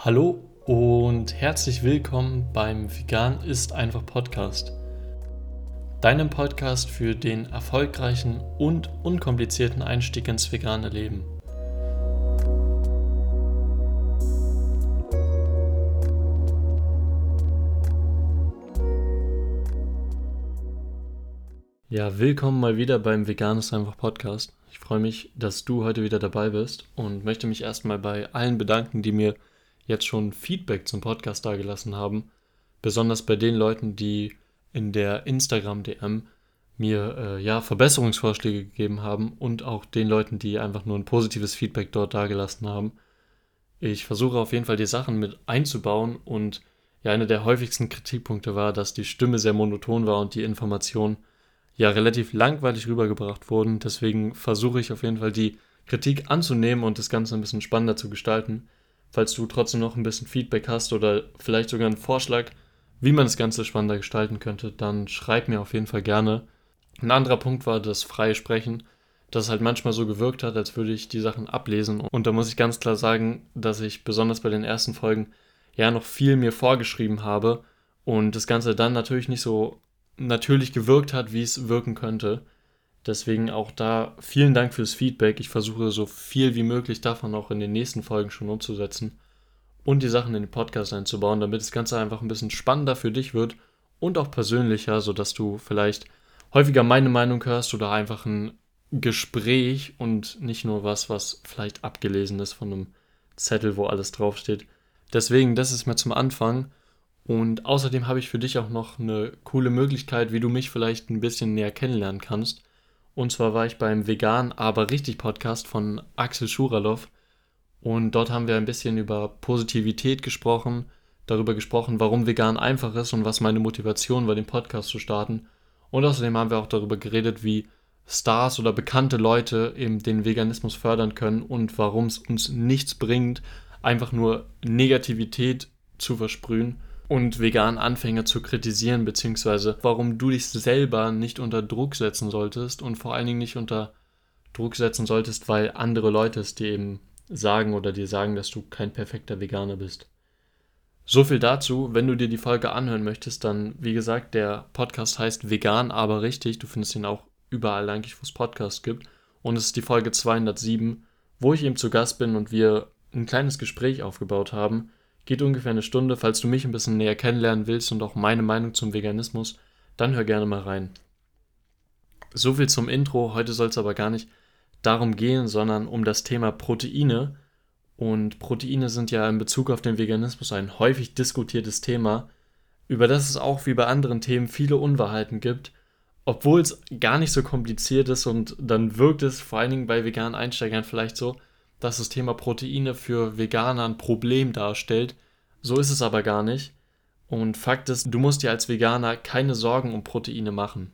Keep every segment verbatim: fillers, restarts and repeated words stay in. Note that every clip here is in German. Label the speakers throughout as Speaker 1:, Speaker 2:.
Speaker 1: Hallo und herzlich willkommen beim Vegan ist einfach Podcast. Deinem Podcast für den erfolgreichen und unkomplizierten Einstieg ins vegane Leben. Ja, willkommen mal wieder beim Vegan ist einfach Podcast. Ich freue mich, dass du heute wieder dabei bist und möchte mich erstmal bei allen bedanken, die mir jetzt schon Feedback zum Podcast dagelassen haben. Besonders bei den Leuten, die in der Instagram-D M mir äh, ja, Verbesserungsvorschläge gegeben haben und auch den Leuten, die einfach nur ein positives Feedback dort dagelassen haben. Ich versuche auf jeden Fall die Sachen mit einzubauen und ja, einer der häufigsten Kritikpunkte war, dass die Stimme sehr monoton war und die Informationen ja relativ langweilig rübergebracht wurden. Deswegen versuche ich auf jeden Fall die Kritik anzunehmen und das Ganze ein bisschen spannender zu gestalten. Falls du trotzdem noch ein bisschen Feedback hast oder vielleicht sogar einen Vorschlag, wie man das Ganze spannender gestalten könnte, dann schreib mir auf jeden Fall gerne. Ein anderer Punkt war das freie Sprechen, dass es halt manchmal so gewirkt hat, als würde ich die Sachen ablesen. Und da muss ich ganz klar sagen, dass ich besonders bei den ersten Folgen ja noch viel mir vorgeschrieben habe und das Ganze dann natürlich nicht so natürlich gewirkt hat, wie es wirken könnte. Deswegen auch da vielen Dank fürs Feedback. Ich versuche so viel wie möglich davon auch in den nächsten Folgen schon umzusetzen und die Sachen in den Podcast einzubauen, damit das Ganze einfach ein bisschen spannender für dich wird und auch persönlicher, sodass du vielleicht häufiger meine Meinung hörst oder einfach ein Gespräch und nicht nur was, was vielleicht abgelesen ist von einem Zettel, wo alles draufsteht. Deswegen, das ist mir zum Anfang. Und außerdem habe ich für dich auch noch eine coole Möglichkeit, wie du mich vielleicht ein bisschen näher kennenlernen kannst. Und zwar war ich beim Vegan, aber richtig Podcast von Axel Schuralow. Und dort haben wir ein bisschen über Positivität gesprochen, darüber gesprochen, warum vegan einfach ist und was meine Motivation war, den Podcast zu starten. Und außerdem haben wir auch darüber geredet, wie Stars oder bekannte Leute eben den Veganismus fördern können und warum es uns nichts bringt, einfach nur Negativität zu versprühen und veganen Anfänger zu kritisieren, beziehungsweise warum du dich selber nicht unter Druck setzen solltest und vor allen Dingen nicht unter Druck setzen solltest, weil andere Leute es dir eben sagen oder dir sagen, dass du kein perfekter Veganer bist. So viel dazu. Wenn du dir die Folge anhören möchtest, dann, wie gesagt, der Podcast heißt Vegan, aber richtig. Du findest ihn auch überall eigentlich, wo es Podcasts gibt. Und es ist die Folge zweihundertsieben, wo ich eben zu Gast bin und wir ein kleines Gespräch aufgebaut haben. Geht ungefähr eine Stunde. Falls du mich ein bisschen näher kennenlernen willst und auch meine Meinung zum Veganismus, dann hör gerne mal rein. So viel zum Intro. Heute soll es aber gar nicht darum gehen, sondern um das Thema Proteine. Und Proteine sind ja in Bezug auf den Veganismus ein häufig diskutiertes Thema, über das es auch wie bei anderen Themen viele Unwahrheiten gibt, obwohl es gar nicht so kompliziert ist und dann wirkt es vor allen Dingen bei veganen Einsteigern vielleicht so, dass das Thema Proteine für Veganer ein Problem darstellt. So ist es aber gar nicht. Und Fakt ist, du musst dir als Veganer keine Sorgen um Proteine machen.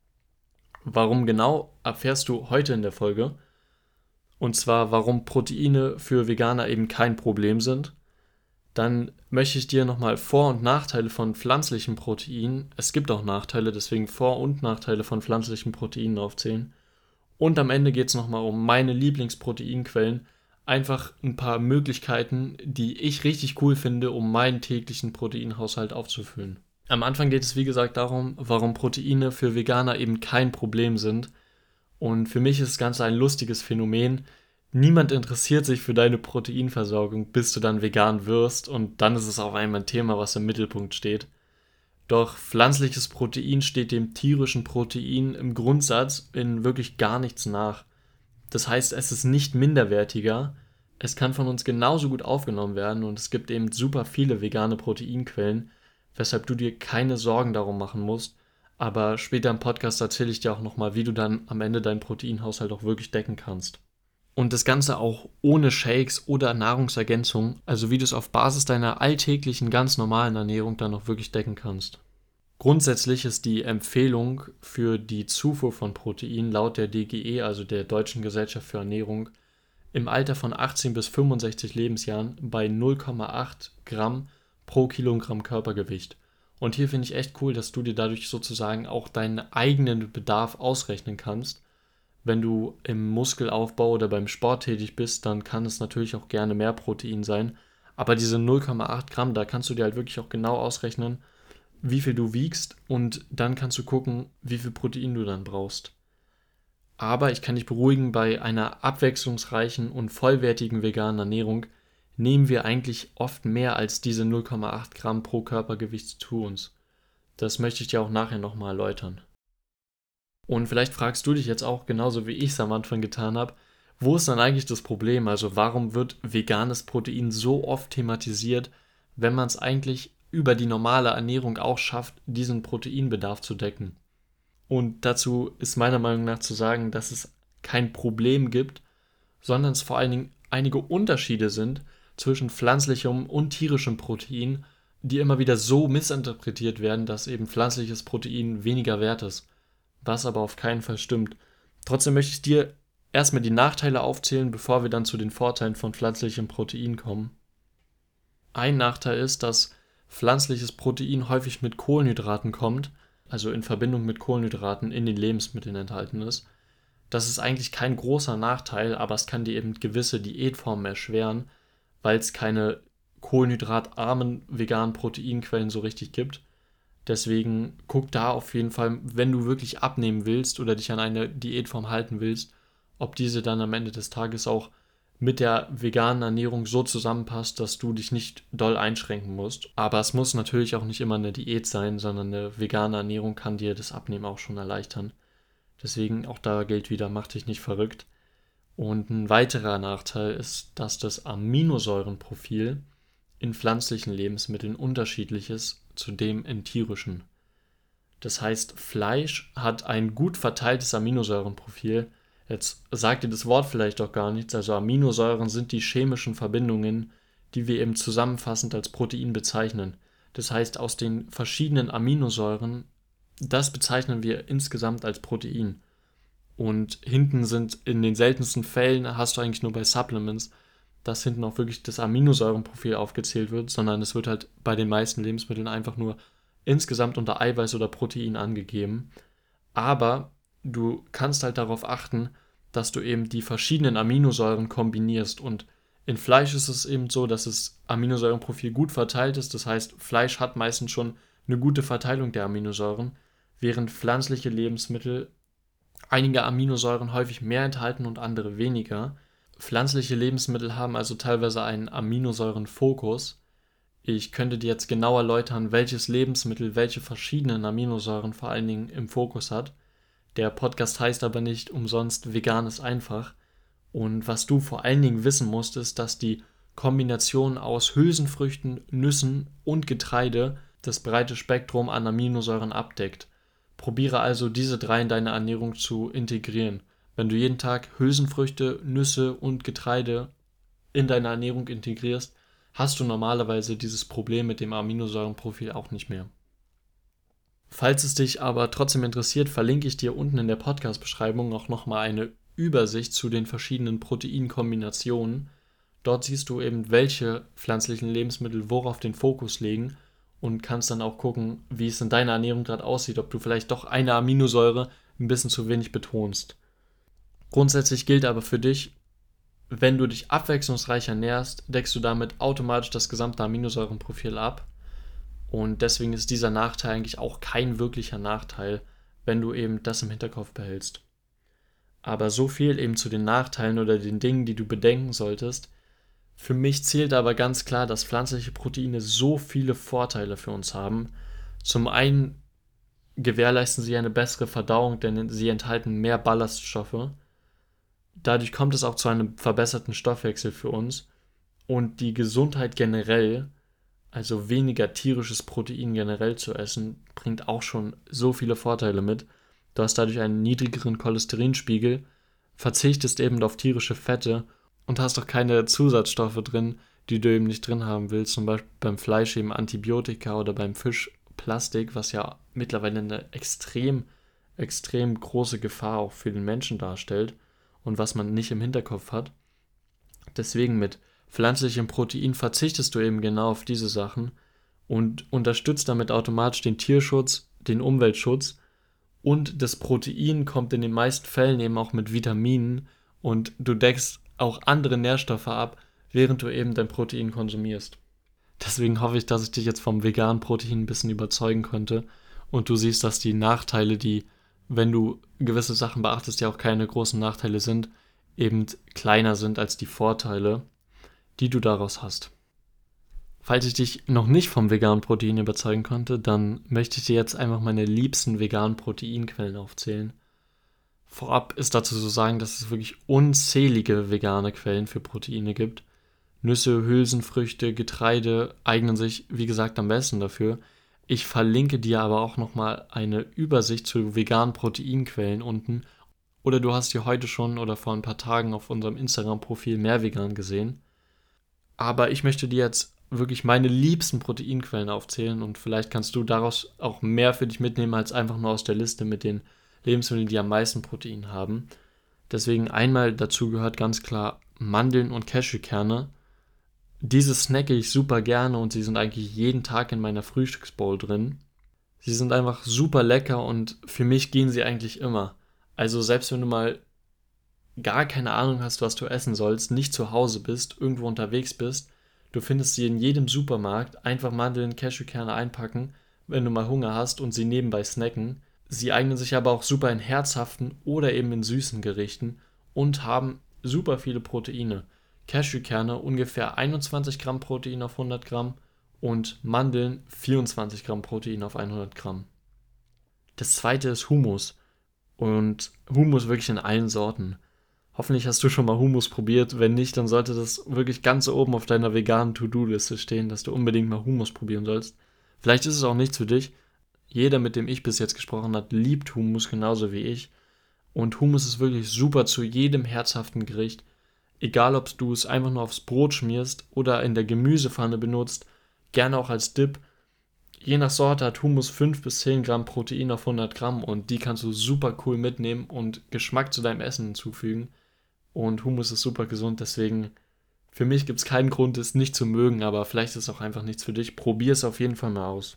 Speaker 1: Warum genau, erfährst du heute in der Folge. Und zwar, warum Proteine für Veganer eben kein Problem sind. Dann möchte ich dir nochmal Vor- und Nachteile von pflanzlichen Proteinen, es gibt auch Nachteile, deswegen Vor- und Nachteile von pflanzlichen Proteinen aufzählen. Und am Ende geht es nochmal um meine Lieblingsproteinquellen. Einfach ein paar Möglichkeiten, die ich richtig cool finde, um meinen täglichen Proteinhaushalt aufzufüllen. Am Anfang geht es wie gesagt darum, warum Proteine für Veganer eben kein Problem sind. Und für mich ist das Ganze ein lustiges Phänomen. Niemand interessiert sich für deine Proteinversorgung, bis du dann vegan wirst. Und dann ist es auf einmal ein Thema, was im Mittelpunkt steht. Doch pflanzliches Protein steht dem tierischen Protein im Grundsatz in wirklich gar nichts nach. Das heißt, es ist nicht minderwertiger. Es kann von uns genauso gut aufgenommen werden und es gibt eben super viele vegane Proteinquellen, weshalb du dir keine Sorgen darum machen musst. Aber später im Podcast erzähle ich dir auch nochmal, wie du dann am Ende deinen Proteinhaushalt auch wirklich decken kannst. Und das Ganze auch ohne Shakes oder Nahrungsergänzung, also wie du es auf Basis deiner alltäglichen, ganz normalen Ernährung dann auch wirklich decken kannst. Grundsätzlich ist die Empfehlung für die Zufuhr von Protein laut der D G E, also der Deutschen Gesellschaft für Ernährung, im Alter von achtzehn bis fünfundsechzig Lebensjahren bei null Komma acht Gramm pro Kilogramm Körpergewicht. Und hier finde ich echt cool, dass du dir dadurch sozusagen auch deinen eigenen Bedarf ausrechnen kannst. Wenn du im Muskelaufbau oder beim Sport tätig bist, dann kann es natürlich auch gerne mehr Protein sein. Aber diese null Komma acht Gramm, da kannst du dir halt wirklich auch genau ausrechnen, wie viel du wiegst und dann kannst du gucken, wie viel Protein du dann brauchst. Aber ich kann dich beruhigen, bei einer abwechslungsreichen und vollwertigen veganen Ernährung nehmen wir eigentlich oft mehr als diese null Komma acht Gramm pro Körpergewicht zu uns. Das möchte ich dir auch nachher nochmal erläutern. Und vielleicht fragst du dich jetzt auch, genauso wie ich es am Anfang getan habe, wo ist dann eigentlich das Problem? Also warum wird veganes Protein so oft thematisiert, wenn man es eigentlich über die normale Ernährung auch schafft, diesen Proteinbedarf zu decken? Und dazu ist meiner Meinung nach zu sagen, dass es kein Problem gibt, sondern es vor allen Dingen einige Unterschiede sind zwischen pflanzlichem und tierischem Protein, die immer wieder so missinterpretiert werden, dass eben pflanzliches Protein weniger wert ist, was aber auf keinen Fall stimmt. Trotzdem möchte ich dir erstmal die Nachteile aufzählen, bevor wir dann zu den Vorteilen von pflanzlichem Protein kommen. Ein Nachteil ist, dass pflanzliches Protein häufig mit Kohlenhydraten kommt, also in Verbindung mit Kohlenhydraten in den Lebensmitteln enthalten ist. Das ist eigentlich kein großer Nachteil, aber es kann dir eben gewisse Diätformen erschweren, weil es keine kohlenhydratarmen veganen Proteinquellen so richtig gibt. Deswegen guck da auf jeden Fall, wenn du wirklich abnehmen willst oder dich an eine Diätform halten willst, ob diese dann am Ende des Tages auch mit der veganen Ernährung so zusammenpasst, dass du dich nicht doll einschränken musst. Aber es muss natürlich auch nicht immer eine Diät sein, sondern eine vegane Ernährung kann dir das Abnehmen auch schon erleichtern. Deswegen auch da gilt wieder, mach dich nicht verrückt. Und ein weiterer Nachteil ist, dass das Aminosäurenprofil in pflanzlichen Lebensmitteln unterschiedlich ist zu dem in tierischen. Das heißt, Fleisch hat ein gut verteiltes Aminosäurenprofil. Jetzt sagt dir das Wort vielleicht auch gar nichts. Also Aminosäuren sind die chemischen Verbindungen, die wir eben zusammenfassend als Protein bezeichnen. Das heißt, aus den verschiedenen Aminosäuren, das bezeichnen wir insgesamt als Protein. Und hinten sind in den seltensten Fällen, hast du eigentlich nur bei Supplements, dass hinten auch wirklich das Aminosäurenprofil aufgezählt wird, sondern es wird halt bei den meisten Lebensmitteln einfach nur insgesamt unter Eiweiß oder Protein angegeben. Aber du kannst halt darauf achten, dass du eben die verschiedenen Aminosäuren kombinierst. Und in Fleisch ist es eben so, dass das Aminosäurenprofil gut verteilt ist. Das heißt, Fleisch hat meistens schon eine gute Verteilung der Aminosäuren, während pflanzliche Lebensmittel einige Aminosäuren häufig mehr enthalten und andere weniger. Pflanzliche Lebensmittel haben also teilweise einen Aminosäurenfokus. Ich könnte dir jetzt genau erläutern, welches Lebensmittel welche verschiedenen Aminosäuren vor allen Dingen im Fokus hat. Der Podcast heißt aber nicht umsonst Vegan ist einfach. Und was du vor allen Dingen wissen musst, ist, dass die Kombination aus Hülsenfrüchten, Nüssen und Getreide das breite Spektrum an Aminosäuren abdeckt. Probiere also diese drei in deine Ernährung zu integrieren. Wenn du jeden Tag Hülsenfrüchte, Nüsse und Getreide in deine Ernährung integrierst, hast du normalerweise dieses Problem mit dem Aminosäurenprofil auch nicht mehr. Falls es dich aber trotzdem interessiert, verlinke ich dir unten in der Podcast-Beschreibung auch nochmal eine Übersicht zu den verschiedenen Proteinkombinationen. Dort siehst du eben, welche pflanzlichen Lebensmittel worauf den Fokus legen und kannst dann auch gucken, wie es in deiner Ernährung gerade aussieht, ob du vielleicht doch eine Aminosäure ein bisschen zu wenig betonst. Grundsätzlich gilt aber für dich, wenn du dich abwechslungsreich ernährst, deckst du damit automatisch das gesamte Aminosäurenprofil ab. Und deswegen ist dieser Nachteil eigentlich auch kein wirklicher Nachteil, wenn du eben das im Hinterkopf behältst. Aber so viel eben zu den Nachteilen oder den Dingen, die du bedenken solltest. Für mich zählt aber ganz klar, dass pflanzliche Proteine so viele Vorteile für uns haben. Zum einen gewährleisten sie eine bessere Verdauung, denn sie enthalten mehr Ballaststoffe. Dadurch kommt es auch zu einem verbesserten Stoffwechsel für uns. Und die Gesundheit generell, also weniger tierisches Protein generell zu essen, bringt auch schon so viele Vorteile mit. Du hast dadurch einen niedrigeren Cholesterinspiegel, verzichtest eben auf tierische Fette und hast auch keine Zusatzstoffe drin, die du eben nicht drin haben willst. Zum Beispiel beim Fleisch eben Antibiotika oder beim Fisch Plastik, was ja mittlerweile eine extrem, extrem große Gefahr auch für den Menschen darstellt und was man nicht im Hinterkopf hat. Deswegen mit pflanzlichem Protein verzichtest du eben genau auf diese Sachen und unterstützt damit automatisch den Tierschutz, den Umweltschutz. Und das Protein kommt in den meisten Fällen eben auch mit Vitaminen und du deckst auch andere Nährstoffe ab, während du eben dein Protein konsumierst. Deswegen hoffe ich, dass ich dich jetzt vom veganen Protein ein bisschen überzeugen konnte und du siehst, dass die Nachteile, die, wenn du gewisse Sachen beachtest, ja auch keine großen Nachteile sind, eben kleiner sind als die Vorteile, die du daraus hast. Falls ich dich noch nicht vom veganen Protein überzeugen konnte, dann möchte ich dir jetzt einfach meine liebsten veganen Proteinquellen aufzählen. Vorab ist dazu zu sagen, dass es wirklich unzählige vegane Quellen für Proteine gibt. Nüsse, Hülsenfrüchte, Getreide eignen sich, wie gesagt, am besten dafür. Ich verlinke dir aber auch nochmal eine Übersicht zu veganen Proteinquellen unten. Oder du hast hier heute schon oder vor ein paar Tagen auf unserem Instagram-Profil mehr vegan gesehen. Aber ich möchte dir jetzt wirklich meine liebsten Proteinquellen aufzählen und vielleicht kannst du daraus auch mehr für dich mitnehmen als einfach nur aus der Liste mit den Lebensmitteln, die am meisten Protein haben. Deswegen einmal dazu gehört ganz klar Mandeln und Cashewkerne. Diese snacke ich super gerne und sie sind eigentlich jeden Tag in meiner Frühstücksbowl drin. Sie sind einfach super lecker und für mich gehen sie eigentlich immer. Also selbst wenn du mal gar keine Ahnung hast, was du essen sollst, nicht zu Hause bist, irgendwo unterwegs bist, du findest sie in jedem Supermarkt, einfach Mandeln, Cashewkerne einpacken, wenn du mal Hunger hast und sie nebenbei snacken. Sie eignen sich aber auch super in herzhaften oder eben in süßen Gerichten und haben super viele Proteine. Cashewkerne ungefähr einundzwanzig Gramm Protein auf hundert Gramm und Mandeln vierundzwanzig Gramm Protein auf hundert Gramm. Das zweite ist Hummus und Hummus wirklich in allen Sorten. Hoffentlich hast du schon mal Hummus probiert. Wenn nicht, dann sollte das wirklich ganz oben auf deiner veganen To-Do-Liste stehen, dass du unbedingt mal Hummus probieren sollst. Vielleicht ist es auch nichts für dich. Jeder, mit dem ich bis jetzt gesprochen habe, liebt Hummus genauso wie ich. Und Hummus ist wirklich super zu jedem herzhaften Gericht. Egal, ob du es einfach nur aufs Brot schmierst oder in der Gemüsepfanne benutzt, gerne auch als Dip. Je nach Sorte hat Hummus fünf bis zehn Gramm Protein auf hundert Gramm und die kannst du super cool mitnehmen und Geschmack zu deinem Essen hinzufügen. Und Hummus ist super gesund, deswegen für mich gibt es keinen Grund, es nicht zu mögen, aber vielleicht ist es auch einfach nichts für dich. Probier es auf jeden Fall mal aus.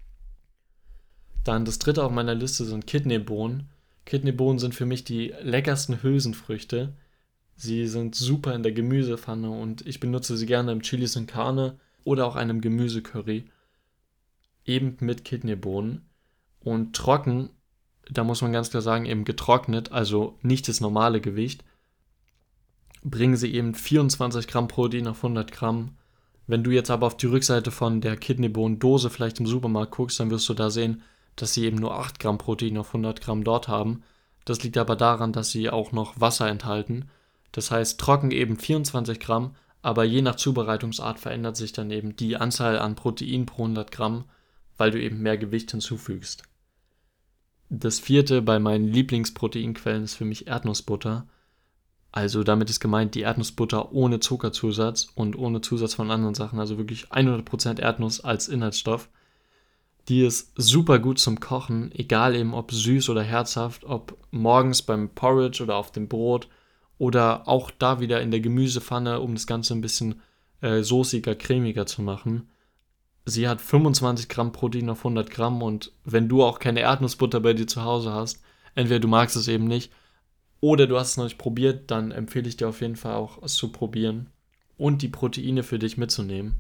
Speaker 1: Dann das dritte auf meiner Liste sind Kidneybohnen. Kidneybohnen sind für mich die leckersten Hülsenfrüchte. Sie sind super in der Gemüsepfanne und ich benutze sie gerne im Chili sin Carne oder auch einem Gemüsecurry. Eben mit Kidneybohnen. Und trocken, da muss man ganz klar sagen, eben getrocknet, also nicht das normale Gewicht, bringen sie eben vierundzwanzig Gramm Protein auf hundert Gramm. Wenn du jetzt aber auf die Rückseite von der Kidneybohnen-Dose vielleicht im Supermarkt guckst, dann wirst du da sehen, dass sie eben nur acht Gramm Protein auf hundert Gramm dort haben. Das liegt aber daran, dass sie auch noch Wasser enthalten. Das heißt, trocken eben vierundzwanzig Gramm, aber je nach Zubereitungsart verändert sich dann eben die Anzahl an Protein pro hundert Gramm, weil du eben mehr Gewicht hinzufügst. Das vierte bei meinen Lieblingsproteinquellen ist für mich Erdnussbutter. Also damit ist gemeint die Erdnussbutter ohne Zuckerzusatz und ohne Zusatz von anderen Sachen, also wirklich hundert Prozent Erdnuss als Inhaltsstoff. Die ist super gut zum Kochen, egal eben ob süß oder herzhaft, ob morgens beim Porridge oder auf dem Brot oder auch da wieder in der Gemüsepfanne, um das Ganze ein bisschen äh, soßiger, cremiger zu machen. Sie hat fünfundzwanzig Gramm Protein auf hundert Gramm und wenn du auch keine Erdnussbutter bei dir zu Hause hast, entweder du magst es eben nicht, oder du hast es noch nicht probiert, dann empfehle ich dir auf jeden Fall auch, es zu probieren und die Proteine für dich mitzunehmen.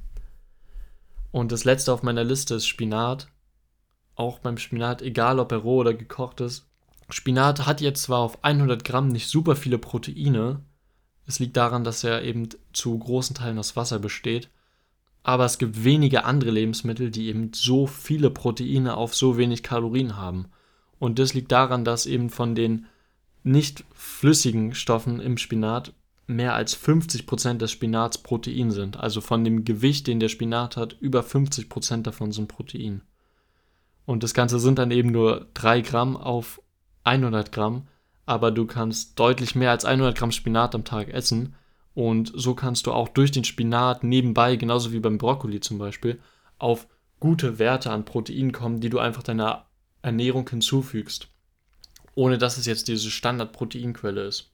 Speaker 1: Und das letzte auf meiner Liste ist Spinat. Auch beim Spinat, egal ob er roh oder gekocht ist. Spinat hat jetzt zwar auf hundert Gramm nicht super viele Proteine. Es liegt daran, dass er eben zu großen Teilen aus Wasser besteht. Aber es gibt wenige andere Lebensmittel, die eben so viele Proteine auf so wenig Kalorien haben. Und das liegt daran, dass eben von den nicht flüssigen Stoffen im Spinat mehr als fünfzig Prozent des Spinats Protein sind. Also von dem Gewicht, den der Spinat hat, über fünfzig Prozent davon sind Protein. Und das Ganze sind dann eben nur drei Gramm auf hundert Gramm, aber du kannst deutlich mehr als hundert Gramm Spinat am Tag essen und so kannst du auch durch den Spinat nebenbei, genauso wie beim Brokkoli zum Beispiel, auf gute Werte an Protein kommen, die du einfach deiner Ernährung hinzufügst, ohne dass es jetzt diese Standard-Proteinquelle ist.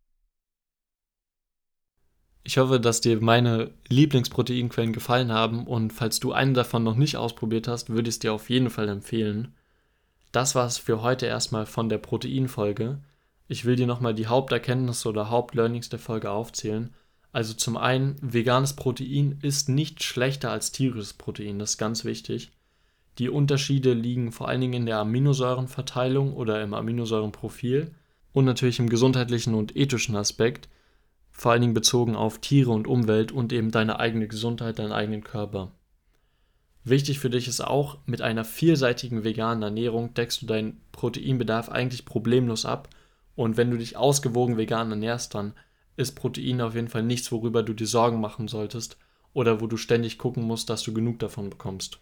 Speaker 1: Ich hoffe, dass dir meine Lieblingsproteinquellen gefallen haben und falls du eine davon noch nicht ausprobiert hast, würde ich es dir auf jeden Fall empfehlen. Das war es für heute erstmal von der Proteinfolge. Ich will dir nochmal die Haupterkenntnisse oder Hauptlearnings der Folge aufzählen. Also zum einen, veganes Protein ist nicht schlechter als tierisches Protein, das ist ganz wichtig. Die Unterschiede liegen vor allen Dingen in der Aminosäurenverteilung oder im Aminosäurenprofil und natürlich im gesundheitlichen und ethischen Aspekt, vor allen Dingen bezogen auf Tiere und Umwelt und eben deine eigene Gesundheit, deinen eigenen Körper. Wichtig für dich ist auch, mit einer vielseitigen veganen Ernährung deckst du deinen Proteinbedarf eigentlich problemlos ab, und wenn du dich ausgewogen vegan ernährst, dann ist Protein auf jeden Fall nichts, worüber du dir Sorgen machen solltest oder wo du ständig gucken musst, dass du genug davon bekommst.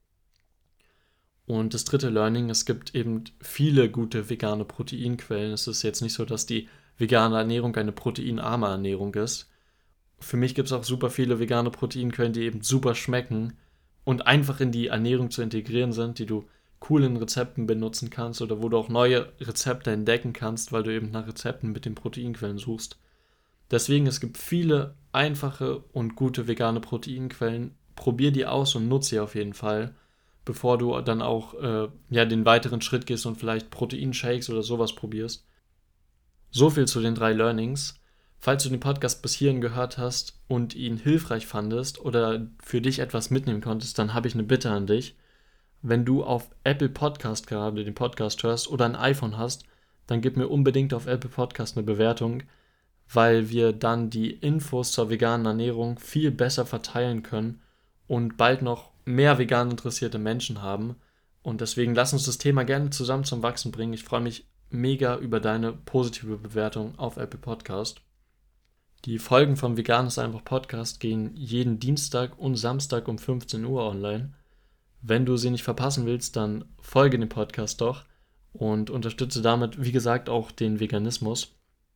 Speaker 1: Und das dritte Learning, es gibt eben viele gute vegane Proteinquellen. Es ist jetzt nicht so, dass die vegane Ernährung eine proteinarme Ernährung ist. Für mich gibt es auch super viele vegane Proteinquellen, die eben super schmecken und einfach in die Ernährung zu integrieren sind, die du cool in Rezepten benutzen kannst oder wo du auch neue Rezepte entdecken kannst, weil du eben nach Rezepten mit den Proteinquellen suchst. Deswegen, es gibt viele einfache und gute vegane Proteinquellen. Probier die aus und nutze sie auf jeden Fall, bevor du dann auch äh, ja, den weiteren Schritt gehst und vielleicht Proteinshakes oder sowas probierst. So viel zu den drei Learnings. Falls du den Podcast bis hierhin gehört hast und ihn hilfreich fandest oder für dich etwas mitnehmen konntest, dann habe ich eine Bitte an dich. Wenn du auf Apple Podcast gerade den Podcast hörst oder ein iPhone hast, dann gib mir unbedingt auf Apple Podcast eine Bewertung, weil wir dann die Infos zur veganen Ernährung viel besser verteilen können und bald noch mehr vegan interessierte Menschen haben. Und deswegen lass uns das Thema gerne zusammen zum Wachsen bringen. Ich freue mich mega über deine positive Bewertung auf Apple Podcast. Die Folgen vom Vegan ist einfach Podcast gehen jeden Dienstag und Samstag um fünfzehn Uhr online. Wenn du sie nicht verpassen willst, dann folge dem Podcast doch und unterstütze damit, wie gesagt, auch den Veganismus.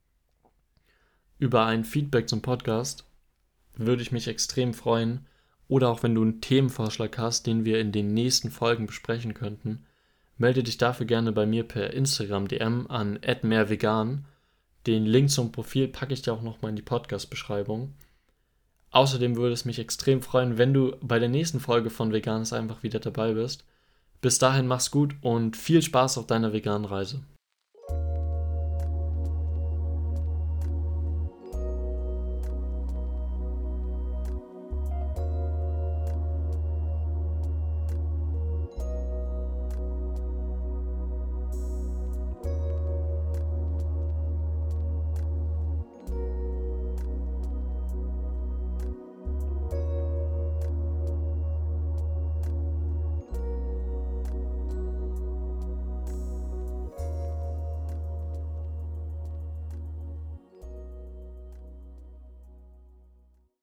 Speaker 1: Über ein Feedback zum Podcast würde ich mich extrem freuen, oder auch wenn du einen Themenvorschlag hast, den wir in den nächsten Folgen besprechen könnten, melde dich dafür gerne bei mir per Instagram D M an at mehrvegan. Den Link zum Profil packe ich dir auch nochmal in die Podcast-Beschreibung. Außerdem würde es mich extrem freuen, wenn du bei der nächsten Folge von Vegan ist einfach wieder dabei bist. Bis dahin mach's gut und viel Spaß auf deiner veganen Reise.